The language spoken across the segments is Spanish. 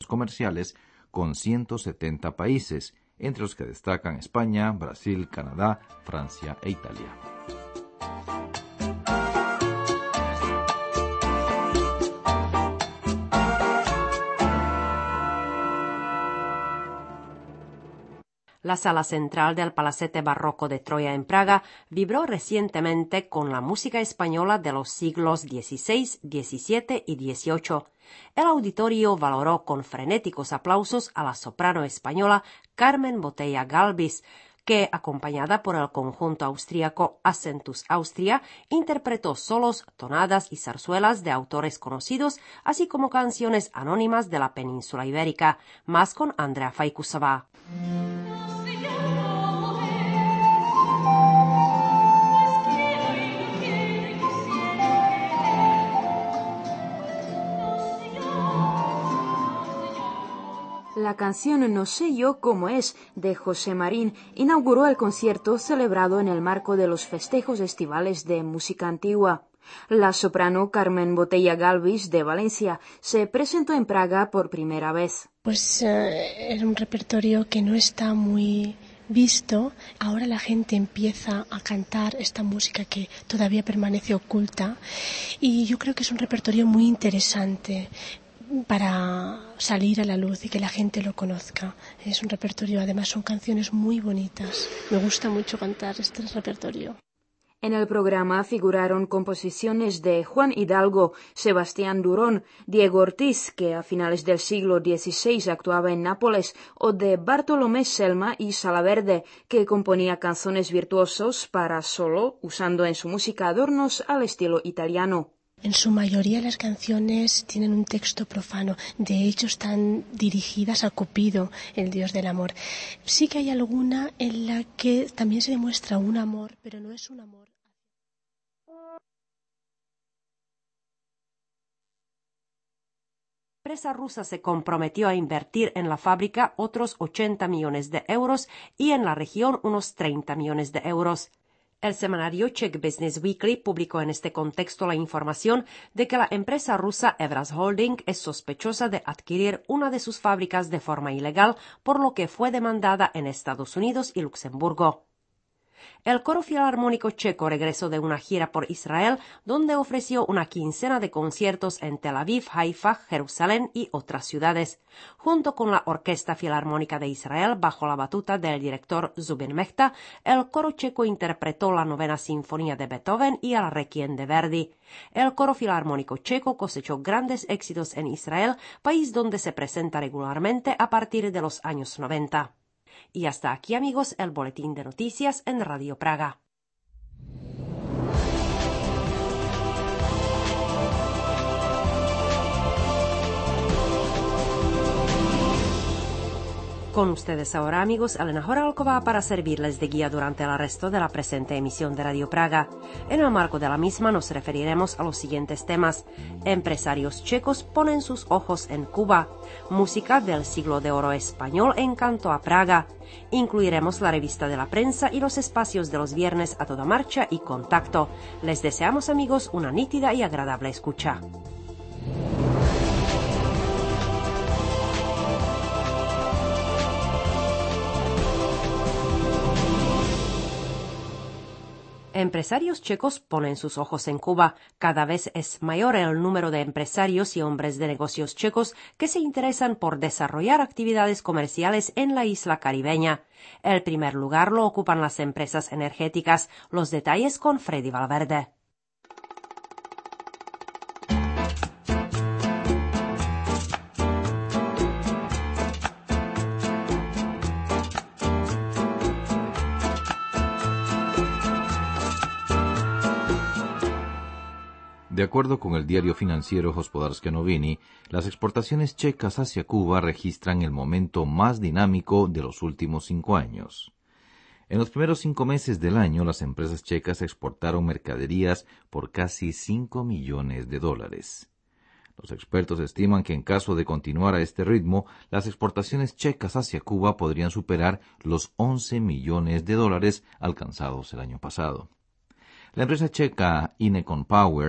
comerciales con 170 países, entre los que destacan España, Brasil, Canadá, Francia e Italia. La sala central del Palacete Barroco de Troya en Praga vibró recientemente con la música española de los siglos XVI, XVII y XVIII. El auditorio valoró con frenéticos aplausos a la soprano española Carmen Botella Galvis, que, acompañada por el conjunto austríaco Accentus Austria, interpretó solos, tonadas y zarzuelas de autores conocidos, así como canciones anónimas de la península ibérica, más con Andrea Faikusova. La canción No sé yo cómo es, de José Marín, inauguró el concierto celebrado en el marco de los festejos estivales de música antigua. La soprano Carmen Botella Galvis, de Valencia, se presentó en Praga por primera vez. Pues era un repertorio que no está muy visto. Ahora la gente empieza a cantar esta música que todavía permanece oculta, y yo creo que es un repertorio muy interesante para salir a la luz y que la gente lo conozca. Es un repertorio, además son canciones muy bonitas. Me gusta mucho cantar este repertorio. En el programa figuraron composiciones de Juan Hidalgo, Sebastián Durón, Diego Ortiz, que a finales del siglo XVI actuaba en Nápoles, o de Bartolomé Selma y Salaverde, que componía canciones virtuosos para solo, usando en su música adornos al estilo italiano. En su mayoría las canciones tienen un texto profano, de hecho están dirigidas a Cupido, el dios del amor. Sí que hay alguna en la que también se demuestra un amor, pero no es un amor. La empresa rusa se comprometió a invertir en la fábrica otros 80 millones de euros y en la región unos 30 millones de euros. El semanario Czech Business Weekly publicó en este contexto la información de que la empresa rusa Evraz Holding es sospechosa de adquirir una de sus fábricas de forma ilegal, por lo que fue demandada en Estados Unidos y Luxemburgo. El Coro Filarmónico Checo regresó de una gira por Israel, donde ofreció una quincena de conciertos en Tel Aviv, Haifa, Jerusalén y otras ciudades. Junto con la Orquesta Filarmónica de Israel, bajo la batuta del director Zubin Mehta, el coro checo interpretó la Novena Sinfonía de Beethoven y el Requiem de Verdi. El Coro Filarmónico Checo cosechó grandes éxitos en Israel, país donde se presenta regularmente a partir de los años 90. Y hasta aquí, amigos, el boletín de noticias en Radio Praga. Con ustedes ahora, amigos, Elena Horálková para servirles de guía durante el resto de la presente emisión de Radio Praga. En el marco de la misma nos referiremos a los siguientes temas. Empresarios checos ponen sus ojos en Cuba. Música del siglo de oro español encantó a Praga. Incluiremos la revista de la prensa y los espacios de los viernes a toda marcha y contacto. Les deseamos, amigos, una nítida y agradable escucha. Empresarios checos ponen sus ojos en Cuba. Cada vez es mayor el número de empresarios y hombres de negocios checos que se interesan por desarrollar actividades comerciales en la isla caribeña. El primer lugar lo ocupan las empresas energéticas. Los detalles con Freddy Valverde. De acuerdo con el diario financiero Hospodarskie Noviny, las exportaciones checas hacia Cuba registran el momento más dinámico de los últimos 5 años. En los primeros 5 meses del año, las empresas checas exportaron mercaderías por casi $5 millones. Los expertos estiman que en caso de continuar a este ritmo, las exportaciones checas hacia Cuba podrían superar los $11 millones alcanzados el año pasado. La empresa checa Inecon Power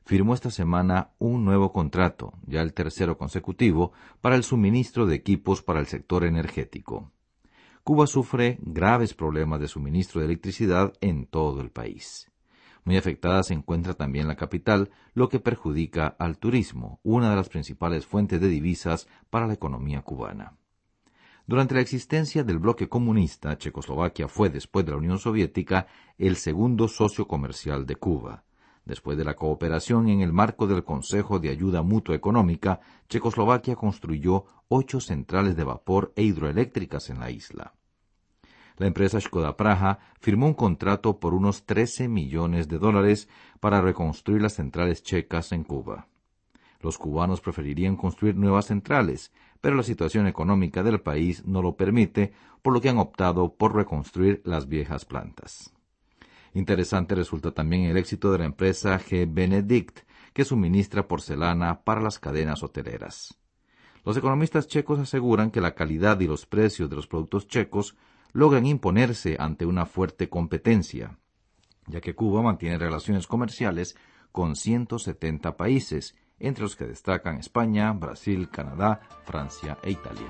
firmó esta semana un nuevo contrato, ya el tercero consecutivo, para el suministro de equipos para el sector energético. Cuba sufre graves problemas de suministro de electricidad en todo el país. Muy afectada se encuentra también la capital, lo que perjudica al turismo, una de las principales fuentes de divisas para la economía cubana. Durante la existencia del bloque comunista, Checoslovaquia fue, después de la Unión Soviética, el segundo socio comercial de Cuba. Después de la cooperación en el marco del Consejo de Ayuda Mutua Económica, Checoslovaquia construyó 8 centrales de vapor e hidroeléctricas en la isla. La empresa Škoda Praha firmó un contrato por unos $13 millones para reconstruir las centrales checas en Cuba. Los cubanos preferirían construir nuevas centrales, pero la situación económica del país no lo permite, por lo que han optado por reconstruir las viejas plantas. Interesante resulta también el éxito de la empresa G. Benedict, que suministra porcelana para las cadenas hoteleras. Los economistas checos aseguran que la calidad y los precios de los productos checos logran imponerse ante una fuerte competencia, ya que Cuba mantiene relaciones comerciales con 170 países, entre los que destacan España, Brasil, Canadá, Francia e Italia.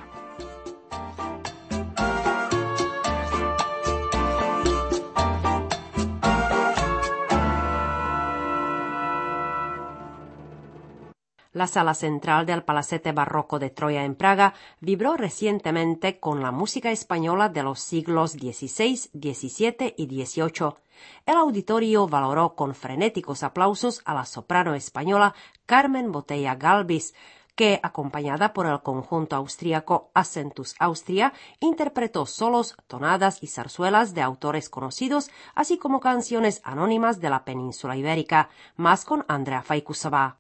La sala central del Palacete Barroco de Troya en Praga vibró recientemente con la música española de los siglos XVI, XVII y XVIII. El auditorio valoró con frenéticos aplausos a la soprano española Carmen Botella Galvis, que, acompañada por el conjunto austríaco Accentus Austria, interpretó solos, tonadas y zarzuelas de autores conocidos, así como canciones anónimas de la península ibérica, más con Andrea Faikusova.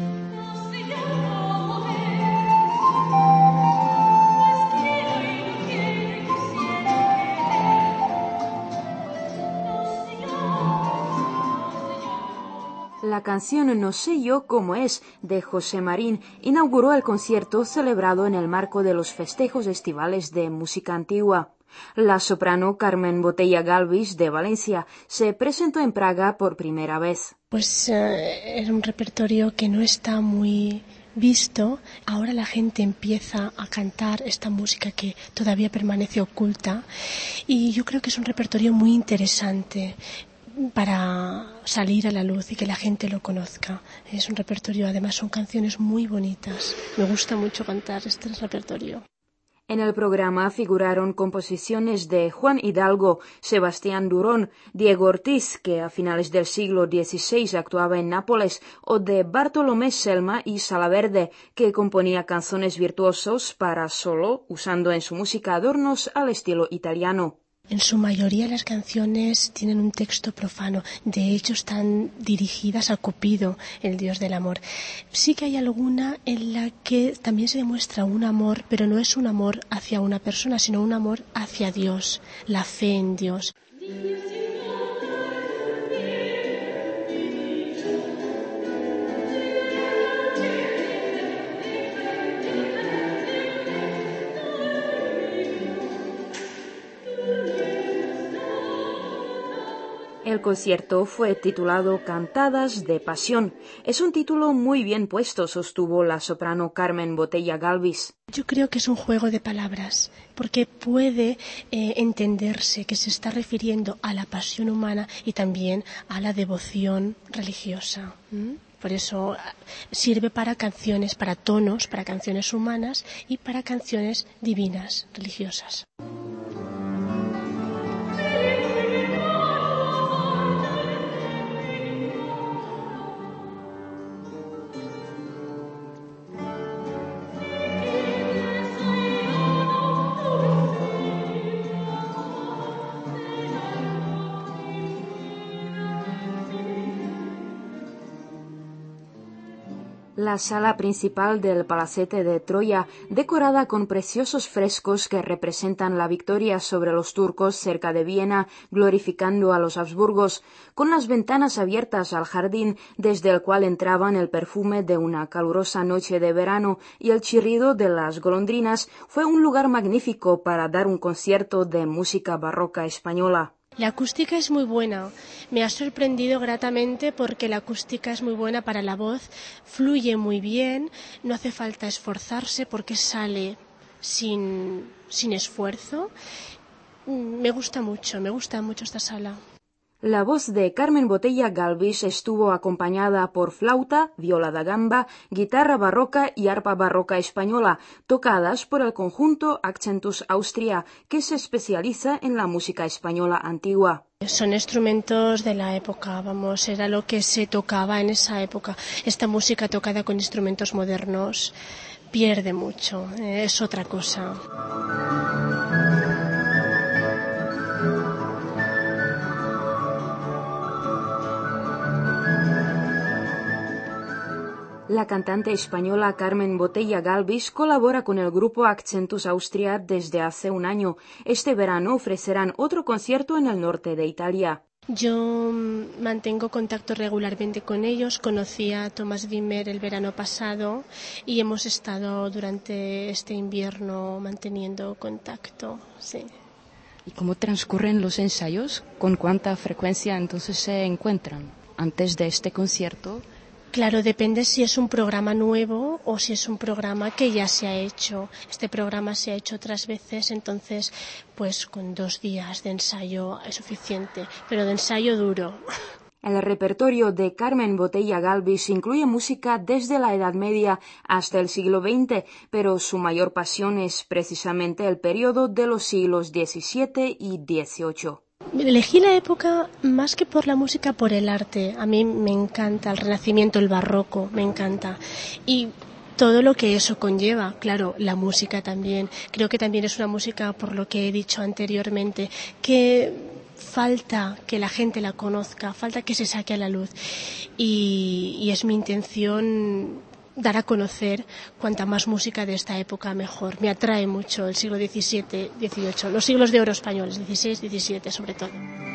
La canción No sé yo cómo es, de José Marín, inauguró el concierto celebrado en el marco de los festejos estivales de música antigua. La soprano Carmen Botella Galvis, de Valencia, se presentó en Praga por primera vez. Pues era un repertorio que no está muy visto. Ahora la gente empieza a cantar esta música que todavía permanece oculta, y yo creo que es un repertorio muy interesante para salir a la luz y que la gente lo conozca. Es un repertorio, además son canciones muy bonitas. Me gusta mucho cantar este repertorio. En el programa figuraron composiciones de Juan Hidalgo, Sebastián Durón, Diego Ortiz, que a finales del siglo XVI actuaba en Nápoles, o de Bartolomé Selma y Salaverde, que componía canciones virtuosos para solo, usando en su música adornos al estilo italiano. En su mayoría las canciones tienen un texto profano, de hecho están dirigidas a Cupido, el dios del amor. Sí que hay alguna en la que también se demuestra un amor, pero no es un amor hacia una persona, sino un amor hacia Dios, la fe en Dios. El concierto fue titulado Cantadas de Pasión. Es un título muy bien puesto, sostuvo la soprano Carmen Botella Galvis. Yo creo que es un juego de palabras, porque puede entenderse que se está refiriendo a la pasión humana y también a la devoción religiosa. Por eso sirve para canciones, para tonos, para canciones humanas y para canciones divinas, religiosas. La sala principal del Palacete de Troya, decorada con preciosos frescos que representan la victoria sobre los turcos cerca de Viena, glorificando a los Habsburgos, con las ventanas abiertas al jardín, desde el cual entraban el perfume de una calurosa noche de verano y el chirrido de las golondrinas, fue un lugar magnífico para dar un concierto de música barroca española. La acústica es muy buena. Me ha sorprendido gratamente porque la acústica es muy buena para la voz, fluye muy bien, no hace falta esforzarse porque sale sin esfuerzo. Me gusta mucho esta sala. La voz de Carmen Botella Galvis estuvo acompañada por flauta, viola da gamba, guitarra barroca y arpa barroca española, tocadas por el conjunto Accentus Austria, que se especializa en la música española antigua. Son instrumentos de la época, era lo que se tocaba en esa época. Esta música tocada con instrumentos modernos pierde mucho, es otra cosa. La cantante española Carmen Botella Galvis colabora con el grupo Accentus Austria desde hace un año. Este verano ofrecerán otro concierto en el norte de Italia. Yo mantengo contacto regularmente con ellos. Conocí a Thomas Wimmer el verano pasado y hemos estado durante este invierno manteniendo contacto. Sí. ¿Y cómo transcurren los ensayos? ¿Con cuánta frecuencia entonces se encuentran antes de este concierto? Claro, depende si es un programa nuevo o si es un programa que ya se ha hecho. Este programa se ha hecho otras veces, entonces pues con 2 días de ensayo es suficiente, pero de ensayo duro. El repertorio de Carmen Botella Galvis incluye música desde la Edad Media hasta el siglo XX, pero su mayor pasión es precisamente el periodo de los siglos XVII y XVIII. Elegí la época más que por la música, por el arte. A mí me encanta el Renacimiento, el Barroco, me encanta. Y todo lo que eso conlleva, claro, la música también. Creo que también es una música, por lo que he dicho anteriormente, que falta que la gente la conozca, falta que se saque a la luz. Y es mi intención dar a conocer cuanta más música de esta época mejor. Me atrae mucho el siglo XVII, XVIII, los siglos de oro españoles, XVI, XVII sobre todo.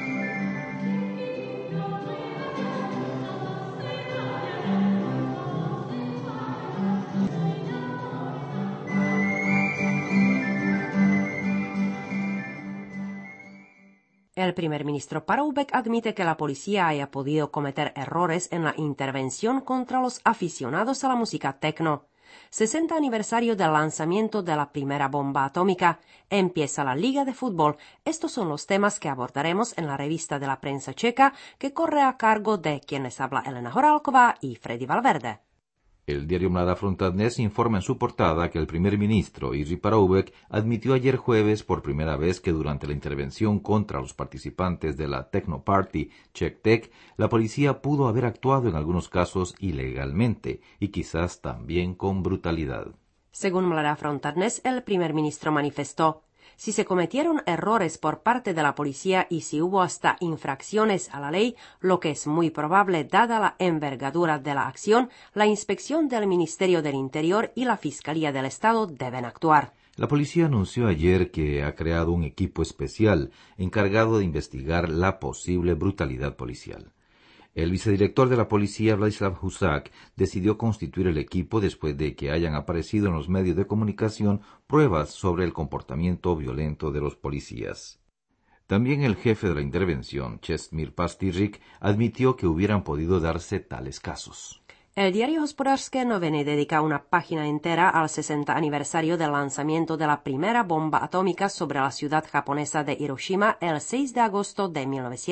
El primer ministro Paroubek admite que la policía haya podido cometer errores en la intervención contra los aficionados a la música techno. 60 aniversario del lanzamiento de la primera bomba atómica. Empieza la Liga de Fútbol. Estos son los temas que abordaremos en la revista de la prensa checa, que corre a cargo de quienes habla Elena Horálková y Freddy Valverde. El diario Mladá Fronta Dnes informa en su portada que el primer ministro Jiří Paroubek admitió ayer jueves por primera vez que durante la intervención contra los participantes de la Techno Party Czech Tech, la policía pudo haber actuado en algunos casos ilegalmente y quizás también con brutalidad. Según Mladá Fronta Dnes, el primer ministro manifestó: si se cometieron errores por parte de la policía y si hubo hasta infracciones a la ley, lo que es muy probable dada la envergadura de la acción, la inspección del Ministerio del Interior y la Fiscalía del Estado deben actuar. La policía anunció ayer que ha creado un equipo especial encargado de investigar la posible brutalidad policial. El vicedirector de la policía, Vladislav Husak, decidió constituir el equipo después de que hayan aparecido en los medios de comunicación pruebas sobre el comportamiento violento de los policías. También el jefe de la intervención, Čestmír Pastyřík, admitió que hubieran podido darse tales casos. El diario Hospodářské noviny dedica una página entera al 60 aniversario del lanzamiento de la primera bomba atómica sobre la ciudad japonesa de Hiroshima el 6 de agosto de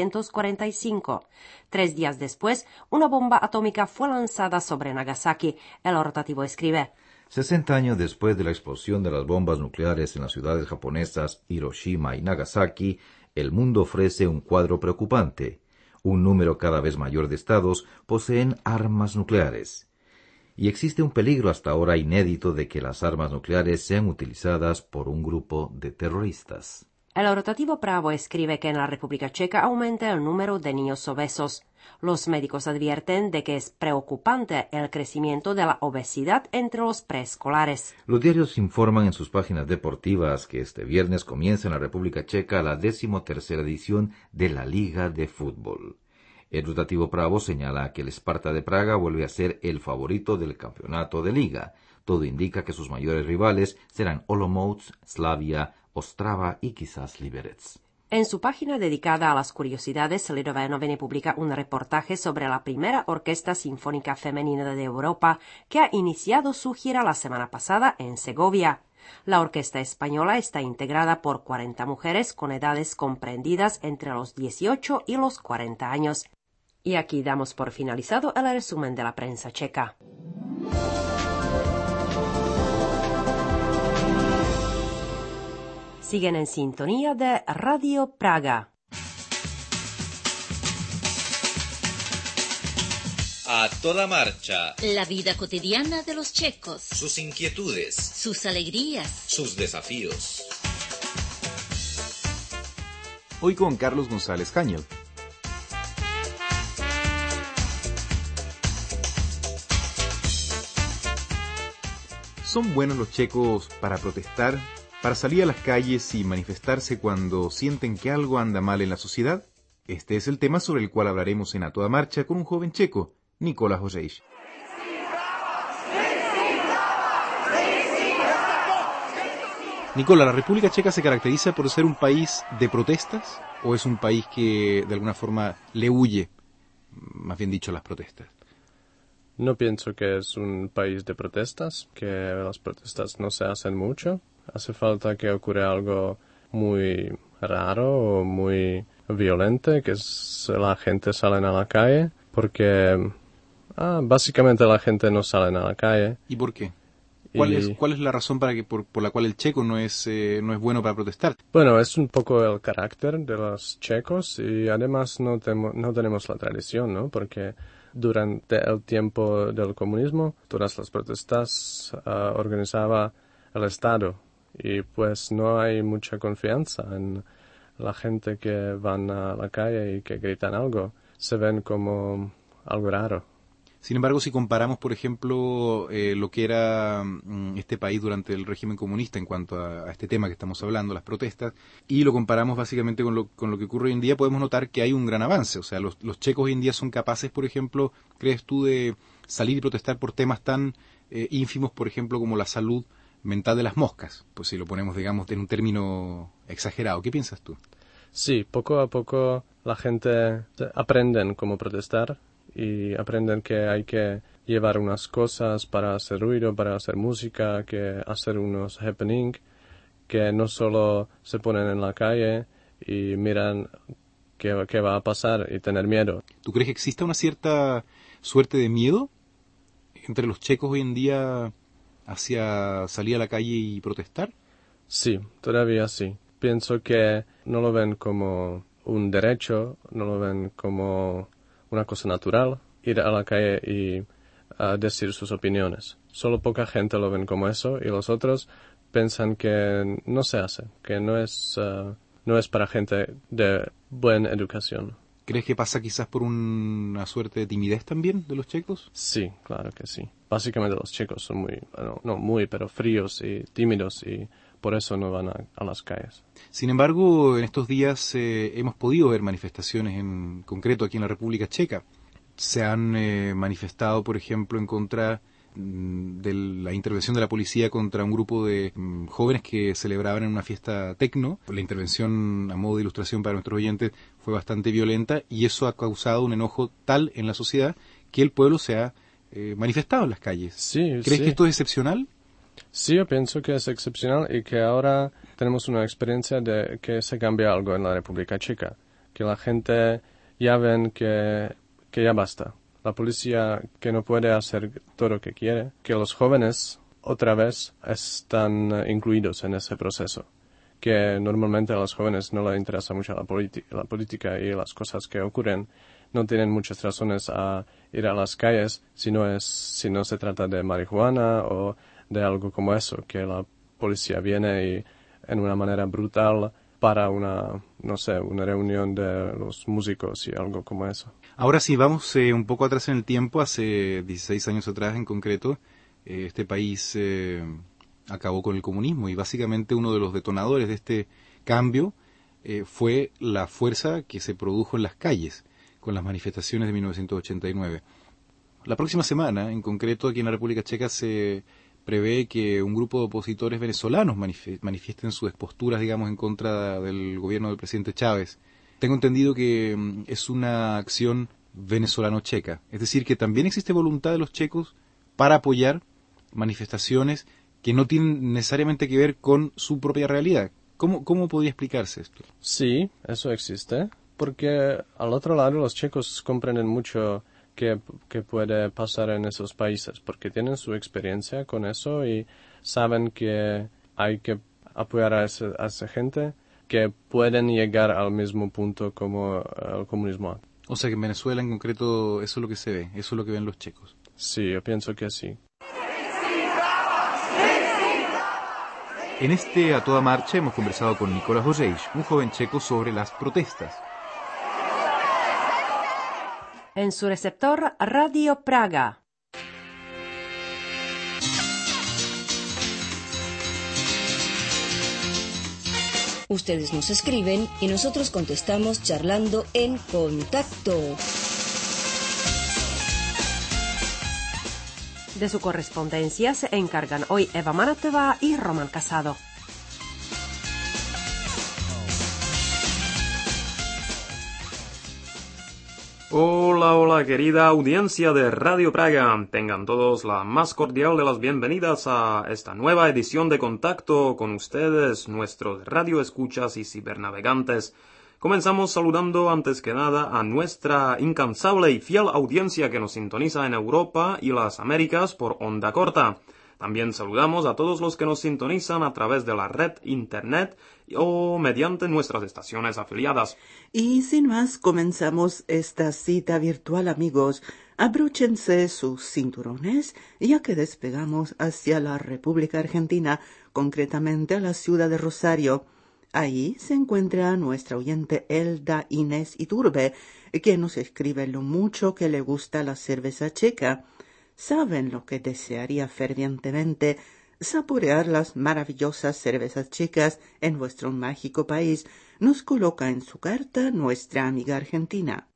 1945. 3 días después, una bomba atómica fue lanzada sobre Nagasaki. El rotativo escribe: 60 años después de la explosión de las bombas nucleares en las ciudades japonesas Hiroshima y Nagasaki, el mundo ofrece un cuadro preocupante. Un número cada vez mayor de estados poseen armas nucleares. Y existe un peligro hasta ahora inédito de que las armas nucleares sean utilizadas por un grupo de terroristas. El rotativo Právo escribe que en la República Checa aumenta el número de niños obesos. Los médicos advierten de que es preocupante el crecimiento de la obesidad entre los preescolares. Los diarios informan en sus páginas deportivas que este viernes comienza en la República Checa la 13ª edición de la Liga de Fútbol. El rotativo Právo señala que el Sparta de Praga vuelve a ser el favorito del campeonato de liga. Todo indica que sus mayores rivales serán Olomouc, Slavia, Ostrava y quizás Liberec. En su página dedicada a las curiosidades, Lidové noviny publica un reportaje sobre la primera orquesta sinfónica femenina de Europa que ha iniciado su gira la semana pasada en Segovia. La orquesta española está integrada por 40 mujeres con edades comprendidas entre los 18 y los 40 años. Y aquí damos por finalizado el resumen de la prensa checa. Siguen en sintonía de Radio Praga. A toda marcha. La vida cotidiana de los checos. Sus inquietudes. Sus alegrías. Sus desafíos. Hoy con Carlos González Cañel. ¿Son buenos los checos para protestar, para salir a las calles y manifestarse cuando sienten que algo anda mal en la sociedad? Este es el tema sobre el cual hablaremos en A Toda Marcha con un joven checo, Nikola Hoješ. Nikola, ¿la República Checa se caracteriza por ser un país de protestas o es un país que de alguna forma le huye, más bien dicho, a las protestas? No pienso que es un país de protestas, que las protestas no se hacen mucho. Hace falta que ocurra algo muy raro o muy violento, que la gente sale a la calle, porque básicamente la gente no sale a la calle. ¿Y por qué? ¿Cuál es la razón por la cual el checo no es bueno para protestar? Bueno, es un poco el carácter de los checos y además no tenemos la tradición, ¿no? Porque durante el tiempo del comunismo, todas las protestas organizaba el Estado y pues no hay mucha confianza en la gente que van a la calle y que gritan algo. Se ven como algo raro. Sin embargo, si comparamos, por ejemplo, lo que era este país durante el régimen comunista en cuanto a este tema que estamos hablando, las protestas, y lo comparamos básicamente con lo que ocurre hoy en día, podemos notar que hay un gran avance. O sea, los checos hoy en día son capaces, por ejemplo, ¿crees tú, de salir y protestar por temas tan ínfimos, por ejemplo, como la salud mental de las moscas? Pues si lo ponemos, digamos, en un término exagerado. ¿Qué piensas tú? Sí, poco a poco la gente aprende cómo protestar y aprenden que hay que llevar unas cosas para hacer ruido, para hacer música, que hacer unos happening, que no solo se ponen en la calle y miran qué va a pasar y tener miedo. ¿Tú crees que exista una cierta suerte de miedo entre los checos hoy en día hacia salir a la calle y protestar? Sí, todavía sí. Pienso que no lo ven como un derecho, no lo ven como una cosa natural, ir a la calle y decir sus opiniones. Solo poca gente lo ven como eso y los otros piensan que no se hace, que no es para gente de buena educación. ¿Crees que pasa quizás por una suerte de timidez también de los checos? Sí, claro que sí. Básicamente los checos son pero fríos y tímidos y por eso no van a las calles. Sin embargo, en estos días hemos podido ver manifestaciones en concreto aquí en la República Checa. Se han manifestado, por ejemplo, en contra de la intervención de la policía contra un grupo de jóvenes que celebraban en una fiesta tecno. La intervención, a modo de ilustración para nuestros oyentes, fue bastante violenta y eso ha causado un enojo tal en la sociedad que el pueblo se ha manifestado en las calles. Sí, ¿Crees que esto es excepcional? Sí, yo pienso que es excepcional y que ahora tenemos una experiencia de que se cambia algo en la República Checa, que la gente ya ven que ya basta. La policía que no puede hacer todo lo que quiere, que los jóvenes otra vez están incluidos en ese proceso, que normalmente a los jóvenes no les interesa mucho la política y las cosas que ocurren, no tienen muchas razones a ir a las calles si no se trata de marihuana o de algo como eso, que la policía viene y en una manera brutal para una reunión de los músicos y algo como eso. Ahora sí, vamos un poco atrás en el tiempo, hace 16 años atrás en concreto, este país acabó con el comunismo y básicamente uno de los detonadores de este cambio fue la fuerza que se produjo en las calles con las manifestaciones de 1989. La próxima semana, en concreto, aquí en la República Checa se prevé que un grupo de opositores venezolanos manifiesten sus posturas, digamos, en contra del gobierno del presidente Chávez. Tengo entendido que es una acción venezolano-checa, es decir, que también existe voluntad de los checos para apoyar manifestaciones que no tienen necesariamente que ver con su propia realidad. ¿Cómo podría explicarse esto? Sí, eso existe, porque al otro lado los checos comprenden mucho que puede pasar en esos países, porque tienen su experiencia con eso y saben que hay que apoyar a esa gente que pueden llegar al mismo punto como el comunismo. O sea que en Venezuela en concreto eso es lo que se ve, eso es lo que ven los checos. Sí, yo pienso que sí. En este A Toda Marcha hemos conversado con Nicolás Ojeix, un joven checo, sobre las protestas. En su receptor, Radio Praga. Ustedes nos escriben y nosotros contestamos charlando en Contacto. De su correspondencia se encargan hoy Eva Manatova y Román Casado. Hola, hola, querida audiencia de Radio Praga. Tengan todos la más cordial de las bienvenidas a esta nueva edición de Contacto con ustedes, nuestros radioescuchas y cibernavegantes. Comenzamos saludando antes que nada a nuestra incansable y fiel audiencia que nos sintoniza en Europa y las Américas por onda corta. También saludamos a todos los que nos sintonizan a través de la red Internet o mediante nuestras estaciones afiliadas. Y sin más, comenzamos esta cita virtual, amigos. Abróchense sus cinturones, ya que despegamos hacia la República Argentina, concretamente a la ciudad de Rosario. Ahí se encuentra nuestra oyente Elda Inés Iturbe, que nos escribe lo mucho que le gusta la cerveza checa. ¿Saben lo que desearía fervientemente? Saborear las maravillosas cervezas checas en vuestro mágico país. Nos coloca en su carta nuestra amiga argentina.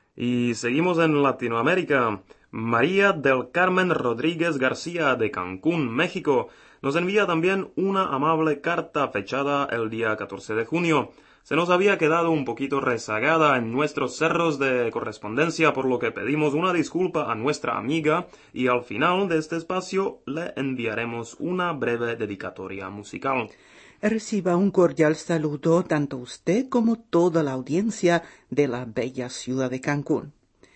Y seguimos en Latinoamérica. María del Carmen Rodríguez García de Cancún, México, nos envía también una amable carta fechada el día 14 de junio. Se nos había quedado un poquito rezagada en nuestros cerros de correspondencia, por lo que pedimos una disculpa a nuestra amiga y al final de este espacio le enviaremos una breve dedicatoria musical. Reciba un cordial saludo tanto usted como toda la audiencia de la bella ciudad de Cancún.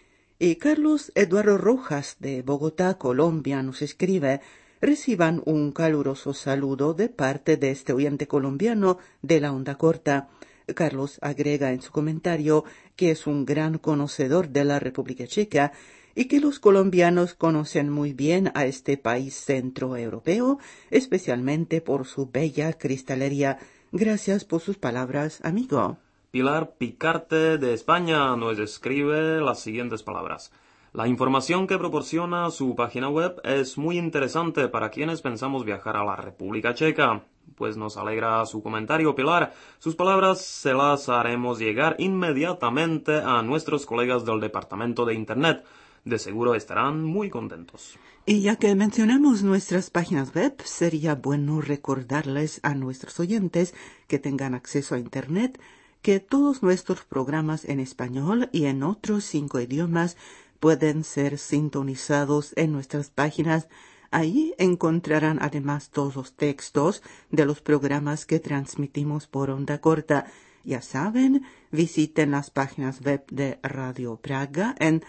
Y Carlos Eduardo Rojas de Bogotá, Colombia, nos escribe: reciban un caluroso saludo de parte de este oyente colombiano de la onda corta. Carlos agrega en su comentario que es un gran conocedor de la República Checa y que los colombianos conocen muy bien a este país centroeuropeo, especialmente por su bella cristalería. Gracias por sus palabras, amigo. Pilar Picarte de España nos escribe las siguientes palabras. La información que proporciona su página web es muy interesante para quienes pensamos viajar a la República Checa. Pues nos alegra su comentario, Pilar. Sus palabras se las haremos llegar inmediatamente a nuestros colegas del Departamento de Internet. De seguro estarán muy contentos. Y ya que mencionamos nuestras páginas web, sería bueno recordarles a nuestros oyentes que tengan acceso a Internet que todos nuestros programas en español y en otros 5 idiomas pueden ser sintonizados en nuestras páginas. Ahí encontrarán además todos los textos de los programas que transmitimos por onda corta. Ya saben, visiten las páginas web de Radio Praga en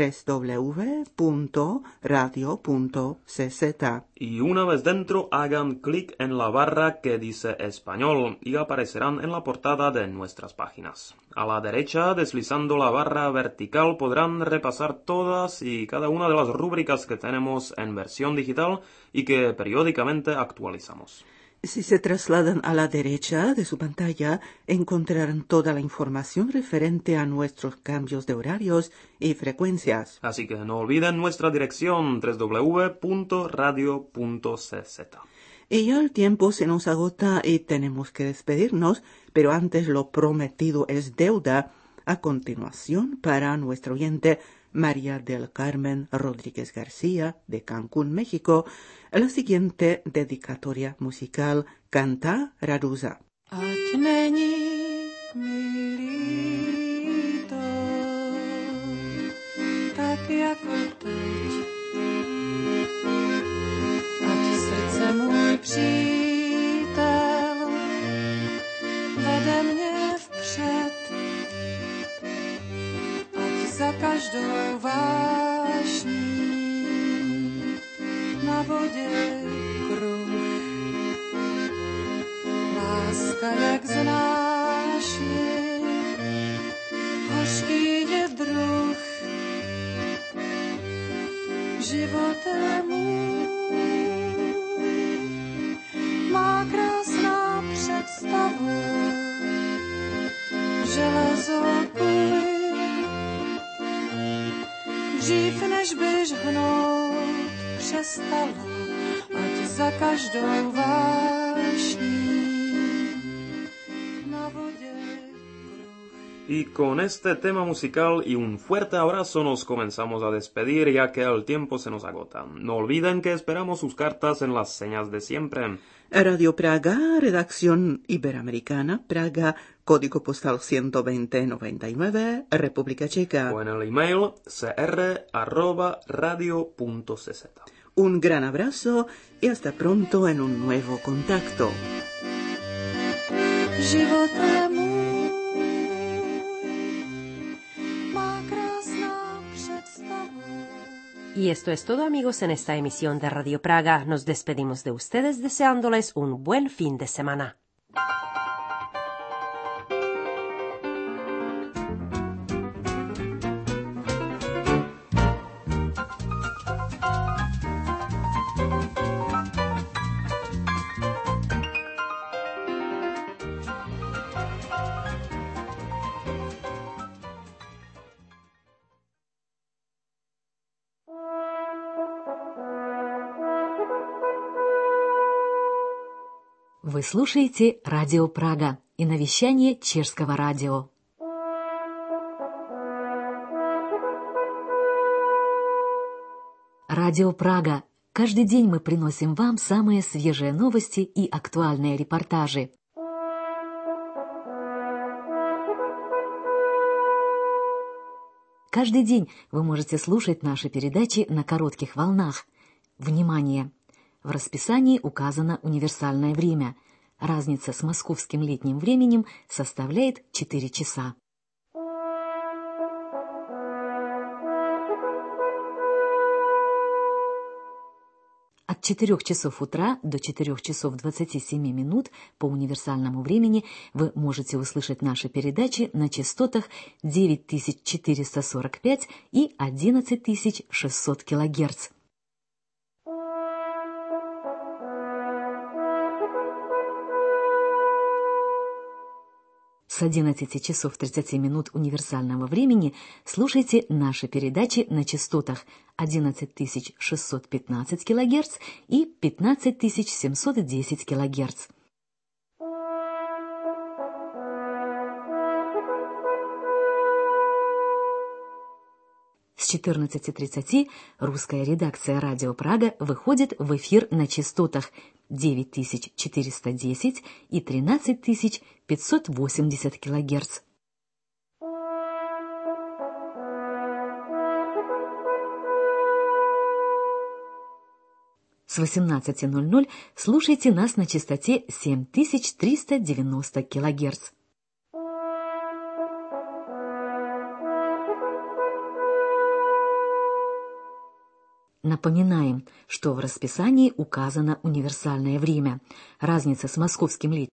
www.radio.cz. Y una vez dentro, hagan clic en la barra que dice Español y aparecerán en la portada de nuestras páginas. A la derecha, deslizando la barra vertical, podrán repasar todas y cada una de las rúbricas que tenemos en versión digital y que periódicamente actualizamos. Si se trasladan a la derecha de su pantalla, encontrarán toda la información referente a nuestros cambios de horarios y frecuencias. Así que no olviden nuestra dirección www.radio.cz. Y ya el tiempo se nos agota y tenemos que despedirnos, pero antes lo prometido es deuda. A continuación, para nuestro oyente María del Carmen Rodríguez García, de Cancún, México, la siguiente dedicatoria musical canta Raduza. Ať není mi líto, tak jako teď. Ať srdce můj přítel vede mě vpřed. Ať za každou vášní na vodě kruh. Láska, jak znáš ji, hořký je druh. Živote můj má krásná představu, železo plyn. Dřív než byš hnout přestala, ať za každou vášní. Y con este tema musical y un fuerte abrazo nos comenzamos a despedir ya que el tiempo se nos agota. No olviden que esperamos sus cartas en las señas de siempre. Radio Praga, redacción iberoamericana, Praga, código postal 12099, República Checa. O en el email cr@radio.cz. Un gran abrazo y hasta pronto en un nuevo contacto. Živote můj. Y esto es todo, amigos, en esta emisión de Radio Praga. Nos despedimos de ustedes deseándoles un buen fin de semana. Вы слушаете Радио Прага и навещание Чешского радио. Радио Прага. Каждый день мы приносим вам самые свежие новости и актуальные репортажи. Каждый день вы можете слушать наши передачи на коротких волнах. Внимание! В расписании указано универсальное время. Разница с московским летним временем составляет 4 часа. От 4 часов утра до 4 часов 27 минут по универсальному времени вы можете услышать наши передачи на частотах 9445 и 11600 кГц. С 11 часов 30 минут универсального времени слушайте наши передачи на частотах 11615 кГц и 15710 кГц. С 14:30 русская редакция Радио Прага выходит в эфир на частотах 9410 и 13580 кГц. С 18:00 слушайте нас на частоте 7390 кГц. Напоминаем, что в расписании указано универсальное время. Разница с московским летним